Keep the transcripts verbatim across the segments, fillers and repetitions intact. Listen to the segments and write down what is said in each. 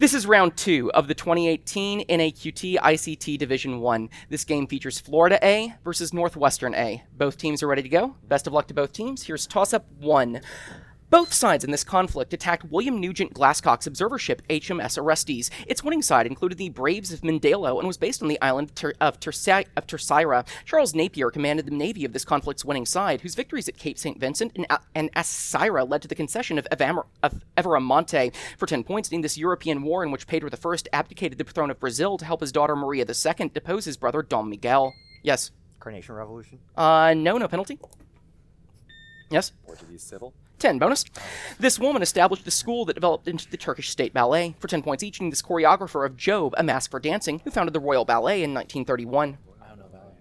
This is round two of the twenty eighteen N A Q T I C T Division one. This game features Florida A versus Northwestern A. Both teams are ready to go. Best of luck to both teams. Here's toss-up one. Both sides in this conflict attacked William Nugent Glasscock's observer ship H M S Orestes. Its winning side included the Braves of Mindelo and was based on the island of, Ter- of, Terci- of Terceira. Charles Napier commanded the navy of this conflict's winning side, whose victories at Cape Saint Vincent and, A- and Ascyra led to the concession of, Evam- of Everamonte for ten points in this European war in which Pedro the First abdicated the throne of Brazil to help his daughter Maria the Second depose his brother Dom Miguel. Yes? Carnation Revolution? Uh, no, no penalty. Yes? Portuguese Civil? ten bonus. This woman established the school that developed into the Turkish State Ballet. For ten points each, and this choreographer of Job, A Mask for Dancing, who founded the Royal Ballet in nineteen thirty-one. I don't know ballet.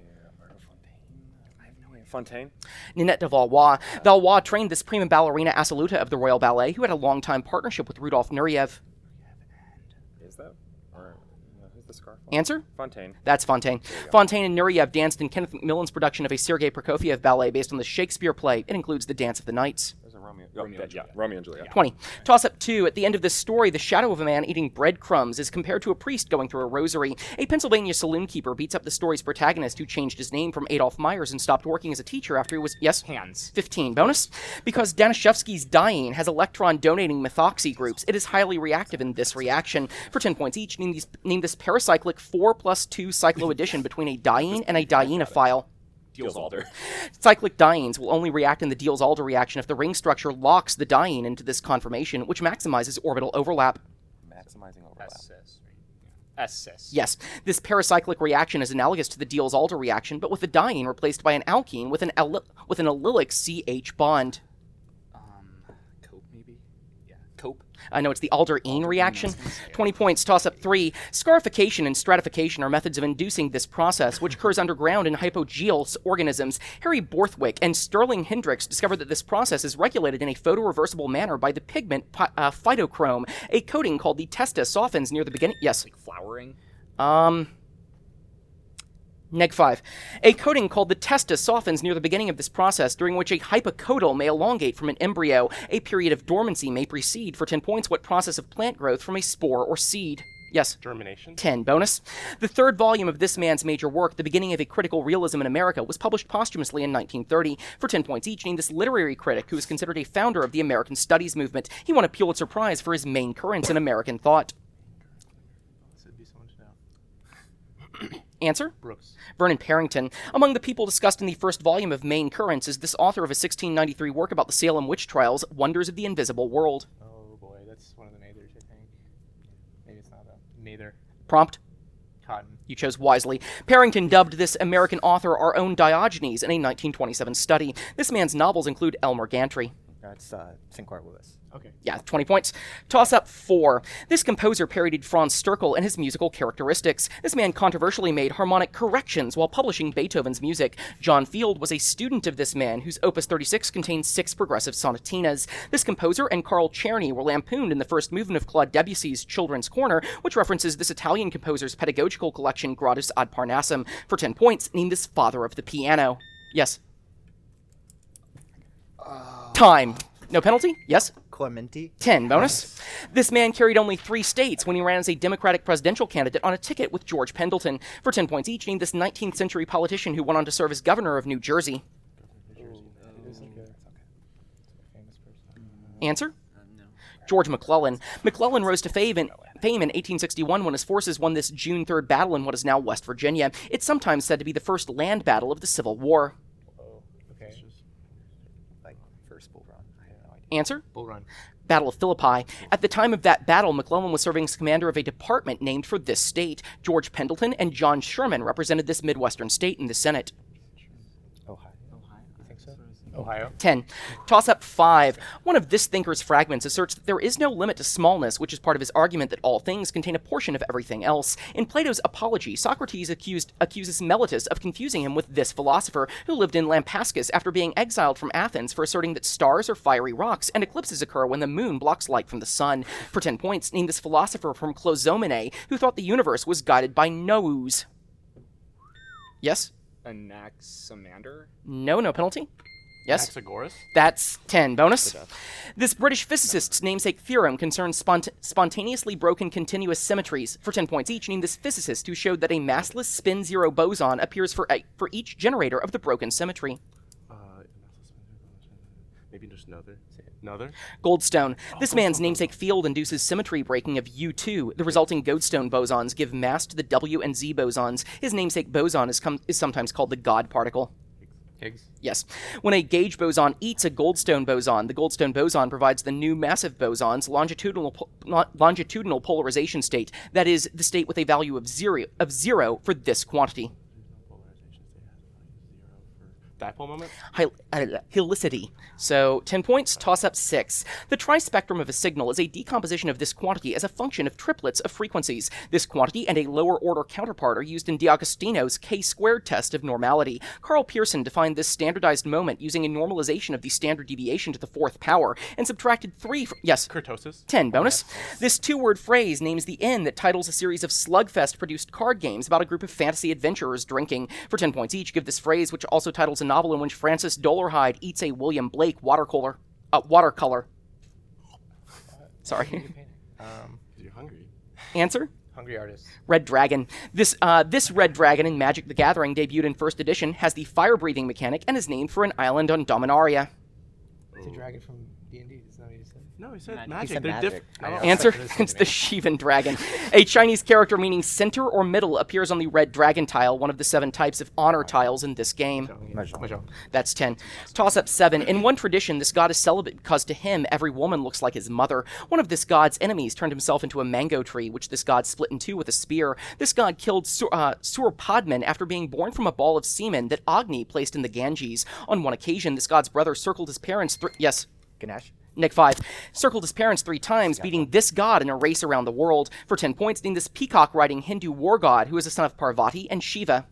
I have no idea. Fontaine? Ninette de Valois. Valois trained this prima ballerina assoluta of the Royal Ballet, who had a long-time partnership with Rudolf Nureyev. Is that? Or no, who's the scarf? Answer? Fontaine. That's Fontaine. Fontaine and Nureyev danced in Kenneth Macmillan's production of a Sergei Prokofiev ballet based on the Shakespeare play. It includes the Dance of the Knights. There's a Romeo. Oh, Romeo yeah, Romeo and Juliet. twenty. Toss-up two. At the end of this story, the shadow of a man eating breadcrumbs is compared to a priest going through a rosary. A Pennsylvania saloon keeper beats up the story's protagonist, who changed his name from Adolph Myers and stopped working as a teacher after he was... Yes? Hands. fifteen. Bonus. Because Danishevsky's diene has electron-donating methoxy groups, it is highly reactive in this reaction. For ten points each, name, these, name this paracyclic four plus two cycloaddition between a diene and a dienophile. Diels-Alder. Cyclic dienes will only react in the Diels-Alder reaction if the ring structure locks the diene into this conformation, which maximizes orbital overlap. Maximizing overlap. S S. Yes, this paracyclic reaction is analogous to the Diels-Alder reaction, but with the diene replaced by an alkene with an ally- with an allylic C H bond. Um, cope maybe? Yeah, cope. I know it's the alder-ene reaction. twenty points, toss-up three. Scarification and stratification are methods of inducing this process, which occurs underground in hypogeal organisms. Harry Borthwick and Sterling Hendricks discovered that this process is regulated in a photoreversible manner by the pigment uh, phytochrome. A coating called the testa softens near the beginning... Yes. Like flowering? Um... Neg five. A coating called the testa softens near the beginning of this process, during which a hypocodal may elongate from an embryo. A period of dormancy may precede, for ten points, what process of plant growth from a spore or seed. Yes? Germination. ten. Bonus. The third volume of this man's major work, The Beginning of a Critical Realism in America, was published posthumously in nineteen thirty. For ten points each, name this literary critic who is considered a founder of the American Studies movement. He won a Pulitzer Prize for his main currents in American thought. Answer? Brooks. Vernon Parrington. Among the people discussed in the first volume of Main Currents is this author of a sixteen ninety-three work about the Salem witch trials, Wonders of the Invisible World. Oh boy, that's one of the Nathers, I think. Maybe it's not a Nather. Prompt? Cotton. You chose wisely. Parrington dubbed this American author our own Diogenes in a nineteen twenty-seven study. This man's novels include Elmer Gantry. That's uh, Sinclair Lewis. Okay. Yeah, twenty points. Toss up four. This composer parodied Franz Sterkel and his musical characteristics. This man controversially made harmonic corrections while publishing Beethoven's music. John Field was a student of this man, whose Opus thirty-six contains six progressive sonatinas. This composer and Carl Czerny were lampooned in the first movement of Claude Debussy's Children's Corner, which references this Italian composer's pedagogical collection Gradus ad Parnassum. For ten points, name this father of the piano. Yes? Uh, Time. No penalty? Yes? Clementi. ten. Bonus. This man carried only three states when he ran as a Democratic presidential candidate on a ticket with George Pendleton. For ten points each, name this nineteenth century politician who went on to serve as governor of New Jersey. Answer? George McClellan. McClellan rose to fame in, fame in eighteen sixty-one when his forces won this June third battle in what is now West Virginia. It's sometimes said to be the first land battle of the Civil War. Oh, okay. Like, first Bull Run. I have no idea. Answer? Bull Run. Battle of Philippi. At the time of that battle, McClellan was serving as commander of a department named for this state. George Pendleton and John Sherman represented this Midwestern state in the Senate. Ohio. You think so? Ohio. ten. Toss up five. One of this thinker's fragments asserts that there is no limit to smallness, which is part of his argument that all things contain a portion of everything else. In Plato's Apology, Socrates accused, accuses Meletus of confusing him with this philosopher, who lived in Lampascus after being exiled from Athens for asserting that stars are fiery rocks and eclipses occur when the moon blocks light from the sun. For ten points, name this philosopher from Clozomene, who thought the universe was guided by nous. Yes? Anaximander? No, no penalty. Yes? Anaxagoras? That's ten. Bonus. Good job. This British physicist's namesake theorem concerns spont- spontaneously broken continuous symmetries. For ten points each, name this physicist who showed that a massless spin-zero boson appears for, a- for each generator of the broken symmetry. Uh, maybe just another. Another? Goldstone. This man's namesake field induces symmetry breaking of U two. The resulting Goldstone bosons give mass to the W and Z bosons. His namesake boson is, com- is sometimes called the God particle. Higgs. Yes. When a gauge boson eats a Goldstone boson, the Goldstone boson provides the new massive boson's longitudinal po- lo- longitudinal polarization state. That is, the state with a value of zero, of zero for this quantity. Dipole moment? Hi- uh, helicity. So, ten points, toss up six. The trispectrum of a signal is a decomposition of this quantity as a function of triplets of frequencies. This quantity and a lower order counterpart are used in D'Agostino's K-squared test of normality. Carl Pearson defined this standardized moment using a normalization of the standard deviation to the fourth power and subtracted three from, yes, Kurtosis? ten bonus. This two-word phrase names the inn that titles a series of Slugfest-produced card games about a group of fantasy adventurers drinking. For ten points each, give this phrase, which also titles a novel in which Francis Dolarhyde eats a William Blake watercolor. Uh, watercolor. Sorry. Um, You're hungry. Answer? Hungry Artist. Red Dragon. This uh, this Red Dragon in Magic the Gathering, debuted in first edition, has the fire-breathing mechanic and is named for an island on Dominaria. It's a dragon from D and D. Isn't that what you said? No, he said Magic. magic. He said They're magic. different. I know. Answer? This is It's the me. Shivan Dragon. A Chinese character meaning center or middle appears on the Red Dragon tile, one of the seven types of honor tiles in this game. Mahjong. Mahjong. That's ten. Toss up seven. In one tradition, this god is celibate because to him, every woman looks like his mother. One of this god's enemies turned himself into a mango tree, which this god split in two with a spear. This god killed Sur- uh, Surpadman after being born from a ball of semen that Agni placed in the Ganges. On one occasion, this god's brother circled his parents. Th- yes. Ganesh. Nick five. Circled his parents three times, beating this god in a race around the world. For ten points, named this peacock-riding Hindu war god, who is a son of Parvati and Shiva.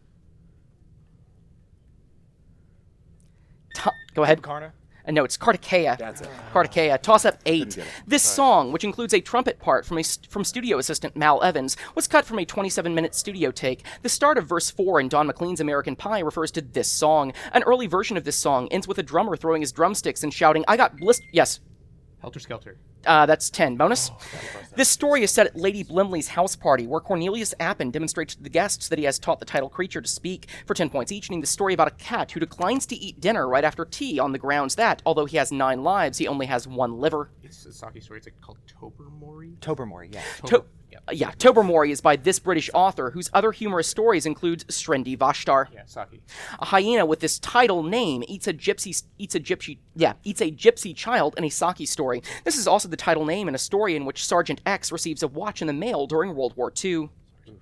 To- Go ahead. Karna. Uh, no, it's Kartikeya. That's it. Kartikeya. Toss up eight. get it. This song, which includes a trumpet part from a st- from studio assistant Mal Evans, was cut from a twenty-seven minute studio take. The start of verse four in Don McLean's American Pie refers to this song. An early version of this song ends with a drummer throwing his drumsticks and shouting, "I got blist." Yes. Helter Skelter. Uh, that's ten. Bonus. This story is set at Lady Blimley's house party, where Cornelius Appin demonstrates to the guests that he has taught the title creature to speak. For ten points each, name the story about a cat who declines to eat dinner right after tea on the grounds that, although he has nine lives, he only has one liver. It's a Saki story. It's like called Tobermory. Tobermory, yeah. To- Yep. uh, yeah, Tobermory is by this British author, whose other humorous stories include Srendi Vashtar. Yeah, Saki. A hyena with this title name eats a gypsy eats a gypsy yeah eats a gypsy child in a Saki story. This is also the title name in a story in which Sergeant X receives a watch in the mail during World War Two.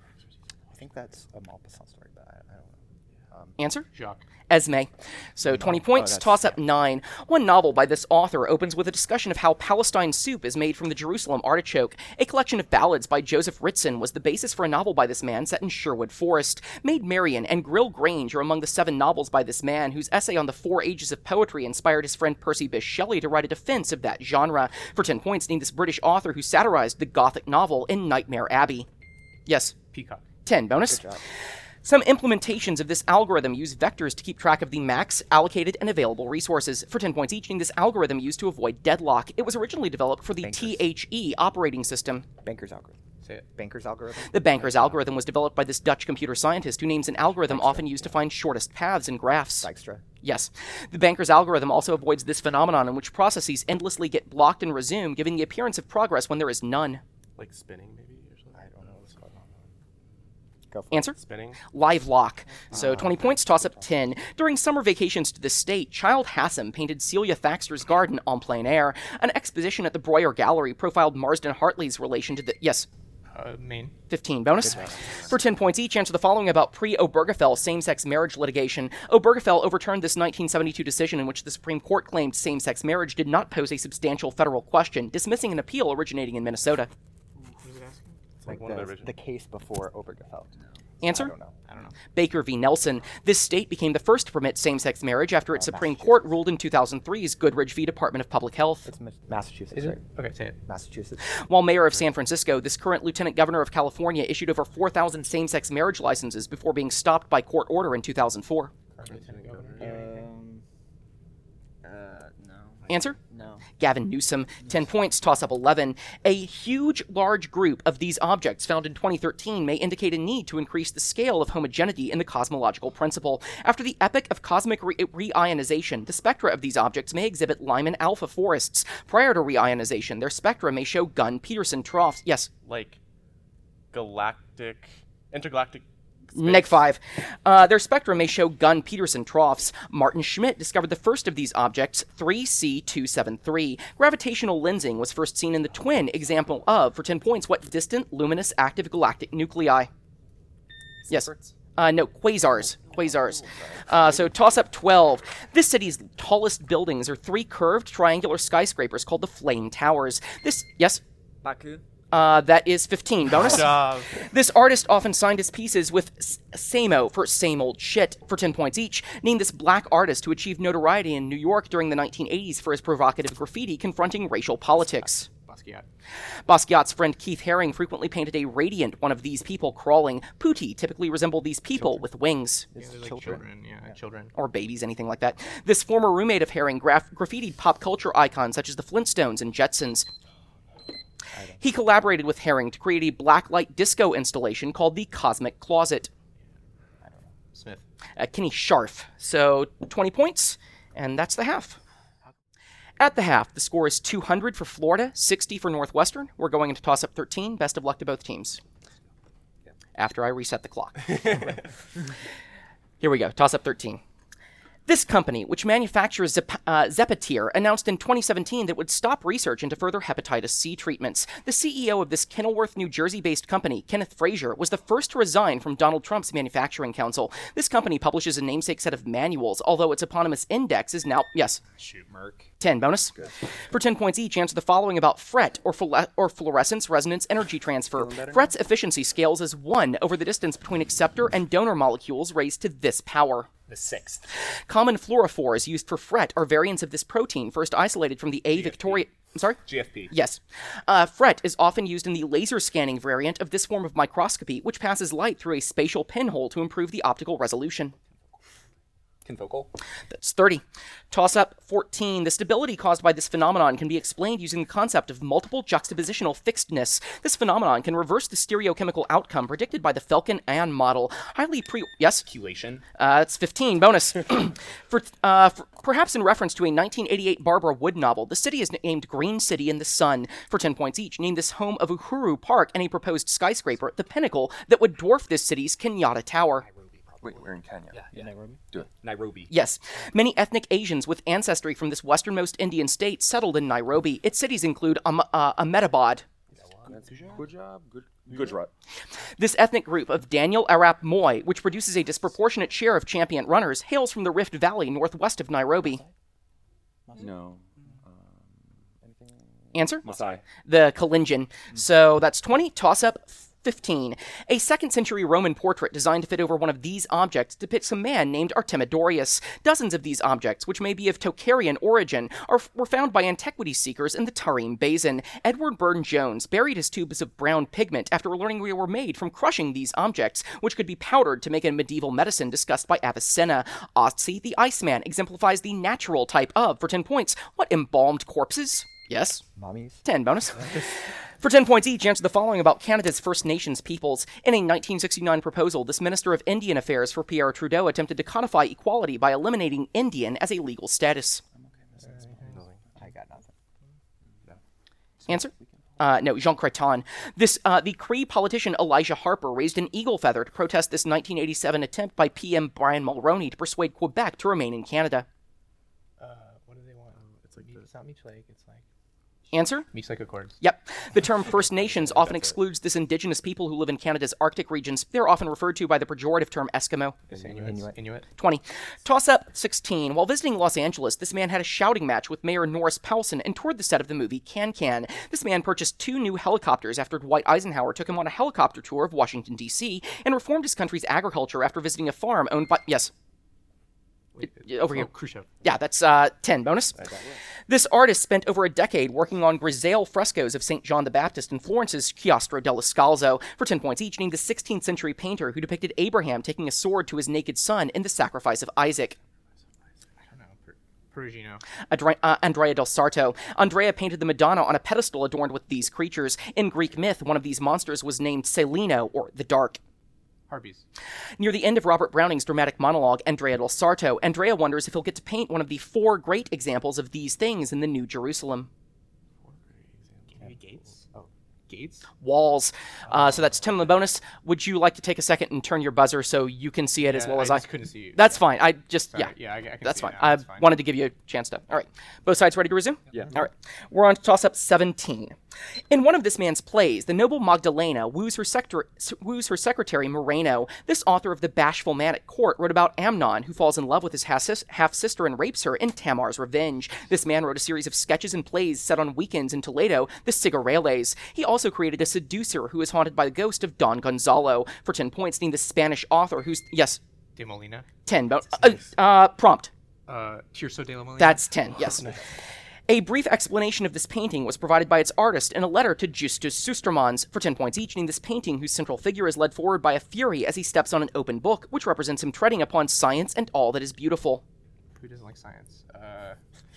I think that's a Maupassant story, but I, I don't know. Um, Answer? Jacques. Esme. So twenty points, that's- toss up nine. One novel by this author opens with a discussion of how Palestine soup is made from the Jerusalem artichoke. A collection of ballads by Joseph Ritson was the basis for a novel by this man set in Sherwood Forest. Maid Marian and Grill Grange are among the seven novels by this man, whose essay on the four ages of poetry inspired his friend Percy Bysshe Shelley to write a defense of that genre. For ten points, name this British author who satirized the Gothic novel in Nightmare Abbey. Yes, Peacock. ten. Bonus. good job. Some implementations of this algorithm use vectors to keep track of the max, allocated, and available resources. For ten points each, this algorithm used to avoid deadlock. It was originally developed for the Bankers. T H E operating system. Banker's algorithm. Say it. Banker's algorithm. The Banker's algorithm was developed by this Dutch computer scientist who names an algorithm often used to find shortest paths in graphs. Dijkstra. Yes. The Banker's algorithm also avoids this phenomenon in which processes endlessly get blocked and resume, giving the appearance of progress when there is none. Like spinning, maybe? Or something? I don't know what's going on. Go for Answer? Spinning? Live lock. So twenty points, toss up ten. During summer vacations to the state, Child Hassam painted Celia Thaxter's garden en plein air. An exposition at the Breuer Gallery profiled Marsden Hartley's relation to the... Yes, Uh, Maine. fifteen. Bonus. For ten points each, answer the following about pre-Obergefell same-sex marriage litigation. Obergefell overturned this nineteen seventy-two decision in which the Supreme Court claimed same-sex marriage did not pose a substantial federal question, dismissing an appeal originating in Minnesota. Who's it asking? It's like Like one of the the, original. the case before Obergefell. Answer? I don't know. I don't know. Baker v. Nelson. This state became the first to permit same-sex marriage after its Supreme Court ruled in two thousand three's Goodridge v. Department of Public Health. It's Ma- Massachusetts, Is right? it? Okay, say it. Massachusetts. While mayor of San Francisco, this current lieutenant governor of California issued over four thousand same-sex marriage licenses before being stopped by court order in two thousand four. Lieutenant Governor. Um, Answer? No. Gavin Newsom, ten points, toss up eleven. A huge, large group of these objects found in twenty thirteen may indicate a need to increase the scale of homogeneity in the cosmological principle. After the epoch of cosmic re- reionization, the spectra of these objects may exhibit Lyman alpha forests. Prior to reionization, their spectra may show Gunn-Peterson troughs. Yes, Like galactic, intergalactic. Space. neg five. Uh, their spectra may show Gunn-Peterson troughs. Martin Schmidt discovered the first of these objects, three C two seventy-three. Gravitational lensing was first seen in the twin example of, for ten points, what distant, luminous, active galactic nuclei? Yes. Uh, no, quasars. Quasars. Uh, so toss up twelve. This city's tallest buildings are three curved triangular skyscrapers called the Flame Towers. This, yes? Baku. Uh, that is fifteen. Bonus? Good job. This artist often signed his pieces with s- SAMO for same old shit for ten points each. Name this black artist who achieved notoriety in New York during the nineteen eighties for his provocative graffiti confronting racial politics. Basquiat. Basquiat's friend Keith Haring frequently painted a radiant one of these people crawling. Putti typically resemble these people with wings. Yeah, they're like children. children. Yeah, children. Or babies, anything like that. This former roommate of Haring graf- graffitied pop culture icons such as the Flintstones and Jetsons. He collaborated with Haring to create a blacklight disco installation called the Cosmic Closet. Smith. Uh, Kenny Scharf. So twenty points, and that's the half. At the half, the score is two hundred for Florida, sixty for Northwestern. We're going into toss-up thirteen. Best of luck to both teams. After I reset the clock. Here we go, toss-up thirteen. This company, which manufactures Zep- uh, Zepatier, announced in twenty seventeen that it would stop research into further hepatitis C treatments. The C E O of this Kenilworth, New Jersey-based company, Kenneth Frazier, was the first to resign from Donald Trump's manufacturing council. This company publishes a namesake set of manuals, although its eponymous index is now, yes, Shoot, Merc. ten bonus. For ten points each, answer the following about FRET, or, flu- or fluorescence resonance energy transfer. FRET's efficiency scales as one over the distance between acceptor and donor molecules raised to this power. The sixth. Common fluorophores used for FRET are variants of this protein, first isolated from the A. Victoria. I'm sorry? G F P. Yes. Uh, FRET is often used in the laser scanning variant of this form of microscopy, which passes light through a spatial pinhole to improve the optical resolution. Confocal. That's thirty. Toss up fourteen. The stability caused by this phenomenon can be explained using the concept of multiple juxtapositional fixedness. This phenomenon can reverse the stereochemical outcome predicted by the Falcon-Ann model. Highly pre... Yes? Speculation. Uh, it's fifteen. Bonus. for, uh, for, perhaps in reference to a nineteen eighty-eight Barbara Wood novel, the city is named Green City in the Sun. For ten points each, name this home of Uhuru Park and a proposed skyscraper, the pinnacle, that would dwarf this city's Kenyatta Tower. Wait, we're in Kenya. Yeah, yeah. Nairobi? Do it. Nairobi. Yes. Many ethnic Asians with ancestry from this westernmost Indian state settled in Nairobi. Its cities include Am- uh, Ahmedabad. Good job. Good. Gujarat. This ethnic group of Daniel Arap Moi, which produces a disproportionate share of champion runners, hails from the Rift Valley northwest of Nairobi. No. Answer? Masai. The Kalenjin. So that's twenty. Toss up fifteen. A second century Roman portrait designed to fit over one of these objects depicts a man named Artemidorus. Dozens of these objects, which may be of Tocharian origin, are, were found by antiquity seekers in the Tarim Basin. Edward Burne-Jones buried his tubes of brown pigment after learning they were made from crushing these objects, which could be powdered to make a medieval medicine discussed by Avicenna. Otzi, the Iceman, exemplifies the natural type of, for ten points, what embalmed corpses? Yes? Mommies. ten bonus. For ten points each, answer the following about Canada's First Nations peoples. In a nineteen sixty-nine proposal, this Minister of Indian Affairs for Pierre Trudeau attempted to codify equality by eliminating Indian as a legal status. I got nothing. Answer? Uh, no, Jean Creton. This, uh, the Cree politician Elijah Harper raised an eagle feather to protest this nineteen eighty-seven attempt by P M Brian Mulroney to persuade Quebec to remain in Canada. Uh, what do they want? It's like it's not Meech Lake. It's like Answer? Meech Lake Accords. Yep. The term First Nations often excludes this indigenous people who live in Canada's Arctic regions. They're often referred to by the pejorative term Eskimo. Inuit. Inuit. Inuit. twenty. Toss up sixteen. While visiting Los Angeles, this man had a shouting match with Mayor Norris Powelson and toured the set of the movie Can Can. This man purchased two new helicopters after Dwight Eisenhower took him on a helicopter tour of Washington, D C, and reformed his country's agriculture after visiting a farm owned by... Yes. It- over here. Oh, Khrushchev. Yeah, that's uh, ten bonus. This artist spent over a decade working on grisaille frescoes of Saint John the Baptist in Florence's Chiostro della Scalzo. For ten points each, named the sixteenth century painter who depicted Abraham taking a sword to his naked son in the sacrifice of Isaac. I don't know. Per- Perugino. Adre- uh, Andrea del Sarto. Andrea painted the Madonna on a pedestal adorned with these creatures. In Greek myth, one of these monsters was named Seleno, or the Dark. Harpies. Near the end of Robert Browning's dramatic monologue, Andrea del Sarto, Andrea wonders if he'll get to paint one of the four great examples of these things in the New Jerusalem. Maybe Gates? Oh. Gates? Walls. Uh, so that's ten on the bonus. Would you like to take a second and turn your buzzer so you can see it as Yeah, well as I. I? just couldn't see you. That's Yeah. fine. I just, Sorry. yeah. Yeah, I, I can That's see fine. it now. I That's fine. wanted to give you a chance to. All right. Both sides ready to resume? Yeah. All right. We're on to toss up seventeen. In one of this man's plays, the noble Magdalena woos her, sector- woos her secretary Moreno. This author of The Bashful Man at Court wrote about Amnon, who falls in love with his half-sister and rapes her in Tamar's Revenge. This man wrote a series of sketches and plays set on weekends in Toledo, the Cigareles. He also created a seducer who is haunted by the ghost of Don Gonzalo. For ten points, named the Spanish author who's... Yes, De Molina. ten. But, uh, uh, prompt. Uh, Tirso de la Molina. That's ten, yes. A brief explanation of this painting was provided by its artist in a letter to Justus Sustermans for ten points each, named this painting whose central figure is led forward by a fury as he steps on an open book, which represents him treading upon science and all that is beautiful. Who doesn't like science? Uh,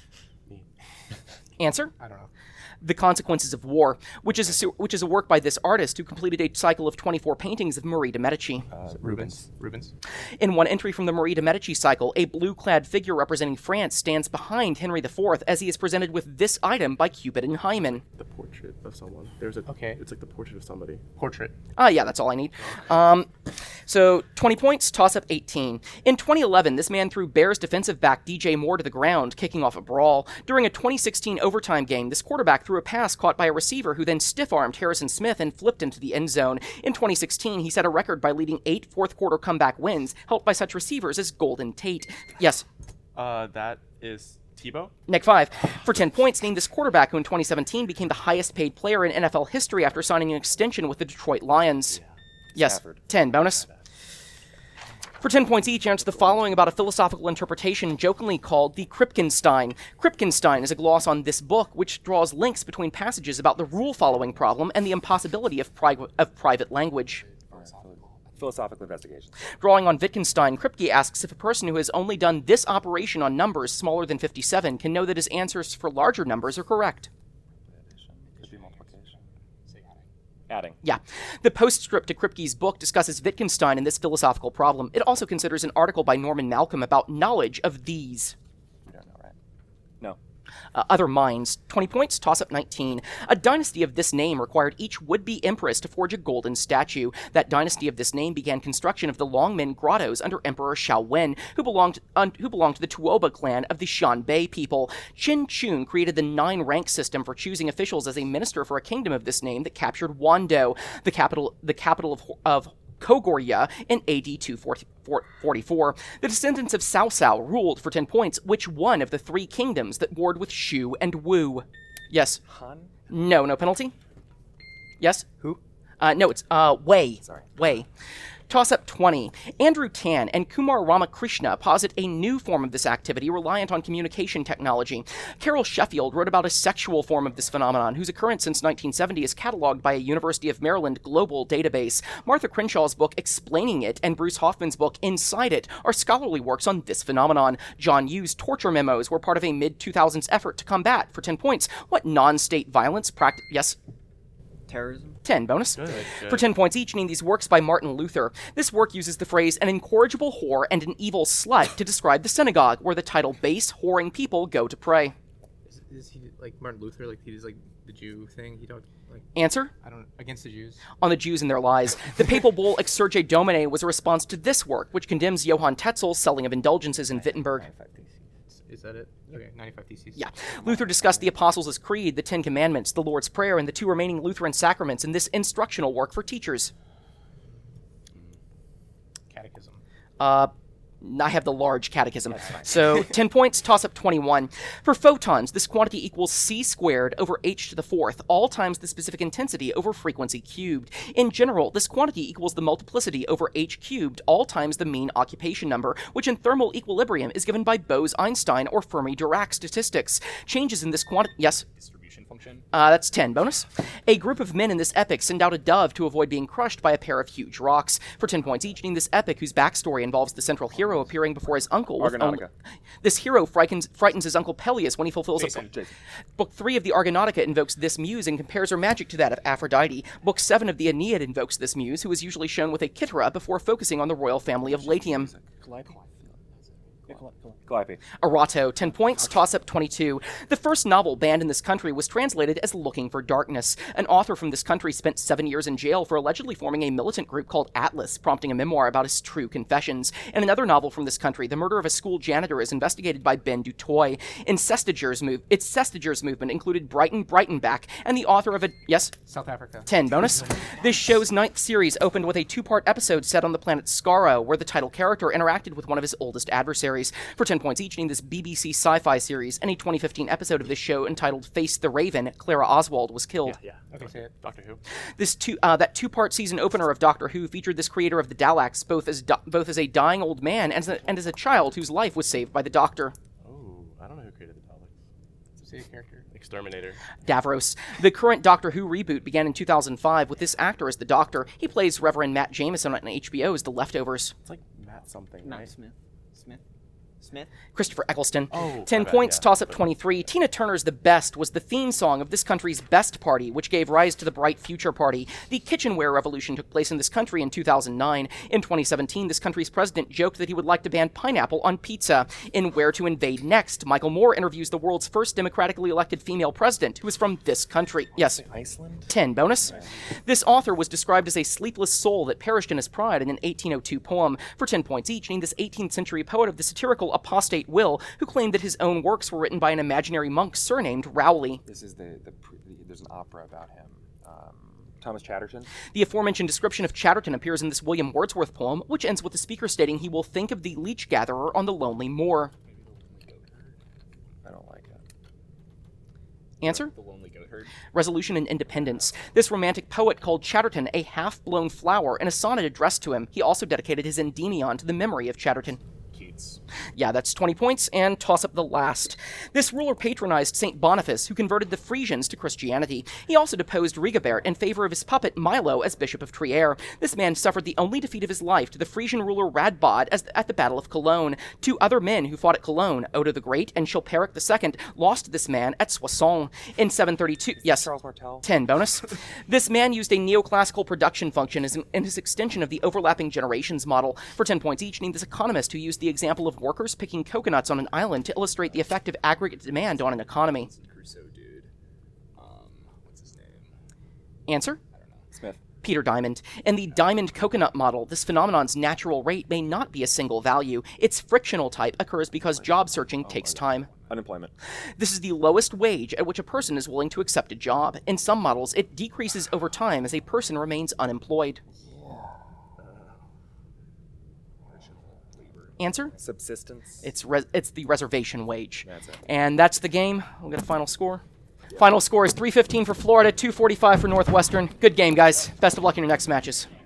Answer? I don't know. The Consequences of War, which is a, su- which is a work by this artist who completed a cycle of twenty-four paintings of Marie de Medici. Uh, Rubens. Rubens. In one entry from the Marie de Medici cycle, a blue-clad figure representing France stands behind Henry the Fourth as he is presented with this item by Cupid and Hymen. The portrait of someone. There's a. Okay. It's like the portrait of somebody. Portrait. Ah, yeah, that's all I need. Um, so, twenty points, toss up eighteen. In twenty eleven, this man threw Bears defensive back D J Moore to the ground, kicking off a brawl. During a twenty sixteen overtime game, this quarterback threw a pass caught by a receiver who then stiff-armed Harrison Smith and flipped into the end zone. In twenty sixteen, he set a record by leading eight fourth-quarter comeback wins, helped by such receivers as Golden Tate. Yes, Uh, that is Tebow. Nick five. For ten points, named this quarterback who in twenty seventeen became the highest-paid player in N F L history after signing an extension with the Detroit Lions. Yes, Stafford. ten. Bonus. For ten points each, answer the following about a philosophical interpretation jokingly called the Kripkenstein. Kripkenstein is a gloss on this book, which draws links between passages about the rule-following problem and the impossibility of, pri- of private language. Philosophical investigation. Drawing on Wittgenstein, Kripke asks if a person who has only done this operation on numbers smaller than fifty-seven can know that his answers for larger numbers are correct. Could be multiplication. Adding. Yeah. The postscript to Kripke's book discusses Wittgenstein and this philosophical problem. It also considers an article by Norman Malcolm about knowledge of these. We don't know, right? No. Uh, other minds. twenty points, toss up nineteen. A dynasty of this name required each would-be empress to forge a golden statue. That dynasty of this name began construction of the Longmen Grottos under Emperor Xiao Wen, who belonged un- who belonged to the Tuoba clan of the Xianbei people. Qin Chun created the nine-rank system for choosing officials as a minister for a kingdom of this name that captured Wando, the capital the capital of, of Kogorya, in A D two forty-four. The descendants of Cao Cao ruled for ten points which one of the three kingdoms that warred with Shu and Wu. Yes. Han? No, no penalty. Yes? Who? Uh, no, it's uh, Wei. Sorry. Wei. Toss up twenty. Andrew Tan and Kumar Ramakrishna posit a new form of this activity reliant on communication technology. Carol Sheffield wrote about a sexual form of this phenomenon whose occurrence since nineteen seventy is cataloged by a University of Maryland global database. Martha Crenshaw's book Explaining It and Bruce Hoffman's book Inside It are scholarly works on this phenomenon. John Yu's torture memos were part of a mid two thousands effort to combat, for ten points, what non-state violence practice... Yes? Terrorism? ten. Bonus. Good, For good. ten points each, name these works by Martin Luther. This work uses the phrase an incorrigible whore and an evil slut to describe the synagogue, where the title base, whoring people go to pray. Is, is he like Martin Luther? Like he does like the Jew thing? He don't like. Answer? I don't against the Jews. On the Jews and their lies. The papal bull Exsurge Domine was a response to this work, which condemns Johann Tetzel's selling of indulgences in Wittenberg. Is that it? Okay, ninety-five theses. Yeah. Luther discussed the Apostles' Creed, the Ten Commandments, the Lord's Prayer, and the two remaining Lutheran sacraments in this instructional work for teachers. Catechism. Uh, I have the large catechism. So, ten points, toss up twenty-one. For photons, this quantity equals c squared over h to the fourth, all times the specific intensity over frequency cubed. In general, this quantity equals the multiplicity over h cubed, all times the mean occupation number, which in thermal equilibrium is given by Bose-Einstein or Fermi-Dirac statistics. Changes in this quantity... Yes? Distribution function. function. Uh, that's ten. Bonus. A group of men in this epic send out a dove to avoid being crushed by a pair of huge rocks. For ten points each, in this epic, whose backstory involves the central hero appearing before his uncle. with Argonautica. only- This hero frightens, frightens his uncle Peleus when he fulfills Jason. a... Jason. Book three of the Argonautica invokes this muse and compares her magic to that of Aphrodite. Book seven of the Aeneid invokes this muse, who is usually shown with a Kythera before focusing on the royal family of Latium. Calliope. Calliope. Arato, ten points, toss-up twenty-two. The first novel banned in this country was translated as Looking for Darkness. An author from this country spent seven years in jail for allegedly forming a militant group called Atlas, prompting a memoir about his true confessions. In another novel from this country, the murder of a school janitor is investigated by Ben Dutoy. In Sestiger's move, its Sestiger's movement included Brighton Brightonback, and the author of a... Yes? South Africa. ten. Bonus. This show's ninth series opened with a two-part episode set on the planet Skaro, where the title character interacted with one of his oldest adversaries. For ten points each, in this B B C sci-fi series, and a twenty fifteen episode of this show entitled Face the Raven, Clara Oswald was killed. Yeah. Okay, say it. Doctor Who. This two, uh, that two-part season opener of Doctor Who featured this creator of the Daleks both as do- both as a dying old man and as, a, and as a child whose life was saved by the Doctor. Oh, I don't know who created the Daleks. Say a character. Exterminator. Davros. The current Doctor Who reboot began in two thousand five with this actor as the Doctor. He plays Reverend Matt Jameson on H B O's The Leftovers. It's like Matt something, Matt right? Smith. Smith. Smith. Christopher Eccleston. Oh, ten my bad, points, yeah. toss-up twenty-three. Tina Turner's The Best was the theme song of this country's Best Party, which gave rise to the Bright Future Party. The kitchenware revolution took place in this country in two thousand nine. In twenty seventeen, this country's president joked that he would like to ban pineapple on pizza. In Where to Invade Next, Michael Moore interviews the world's first democratically elected female president, who is from this country. Yes. Iceland. ten. Bonus. This author was described as a sleepless soul that perished in his pride in an eighteen oh two poem. For ten points each, named this eighteenth century poet of the satirical apostate Will, who claimed that his own works were written by an imaginary monk surnamed Rowley. This is the, the, pr- the there's an opera about him. Um, Thomas Chatterton. The aforementioned description of Chatterton appears in this William Wordsworth poem, which ends with the speaker stating he will think of the leech gatherer on the lonely moor. I don't like it. Answer? The Lonely Goat Herd. Resolution and Independence. This romantic poet called Chatterton a half-blown flower in a sonnet addressed to him. He also dedicated his Endymion to the memory of Chatterton. Keats. Yeah, that's twenty points, and toss up the last. This ruler patronized Saint Boniface, who converted the Frisians to Christianity. He also deposed Rigobert in favor of his puppet Milo as Bishop of Trier. This man suffered the only defeat of his life to the Frisian ruler Radbod as at the Battle of Cologne. Two other men who fought at Cologne, Odo the Great and Chilperic the Second, lost to this man at Soissons. In seven thirty-two, yes, Charles Martel. ten. Bonus. This man used a neoclassical production function as an, in his extension of the overlapping generations model. For ten points each, named this economist who used the example of workers picking coconuts on an island to illustrate the effect of aggregate demand on an economy. Crusoe dude. Um, what's his name? Answer? Smith. Peter Diamond. In the diamond coconut model, this phenomenon's natural rate may not be a single value. Its frictional type occurs because job searching takes time. Unemployment. This is the lowest wage at which a person is willing to accept a job. In some models, it decreases over time as a person remains unemployed. Answer? Subsistence. It's res- it's the reservation wage. That's it. And that's the game. We'll get a final score. Final score is three fifteen for Florida, two forty-five for Northwestern. Good game, guys. Best of luck in your next matches.